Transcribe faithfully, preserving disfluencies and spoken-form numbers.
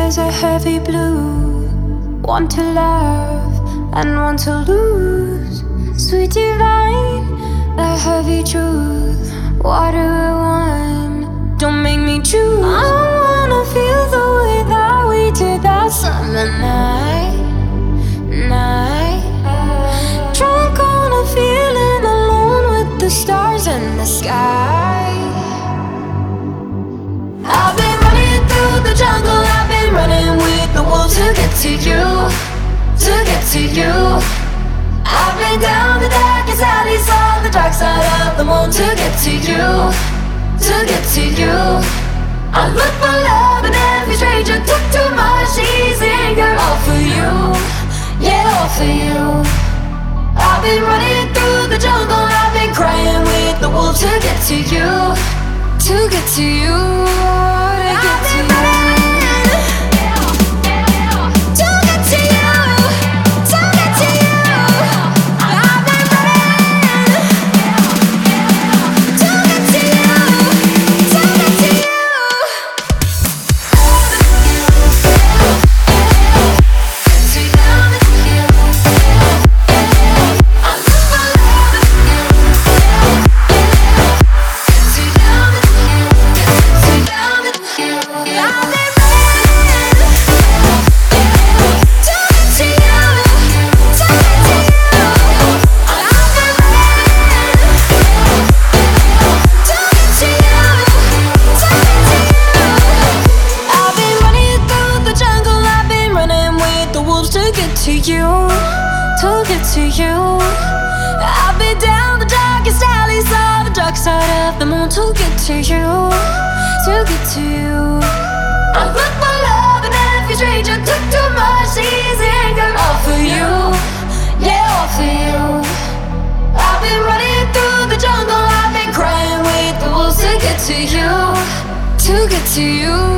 there's a heavy blue, one to love and one to lose. Sweet divine, the heavy truth. What do I want? Don't make me choose. I wanna feel the way that we did that summer night, night. Drunk on a feeling, alone with the stars in the sky. I've been running through the jungle, I've been running with the wolves to get to you, to get to you. I've been down the darkest alleys on the dark side of the moon to get to you, to get to you. I look for love in every stranger, took too much easy anger, all for you, yeah, all for you. I've been running through the jungle, I've been crying with the wolves to get to you, to get to you, to get to you. To you, to get to you. I've been down the darkest alleys of the dark side of the moon to get to you, to get to you. I look for love in every stranger, took too much easy anger, all for you, yeah, all for you. I've been running through the jungle, I've been crying with the wolves to get to you, to get to you.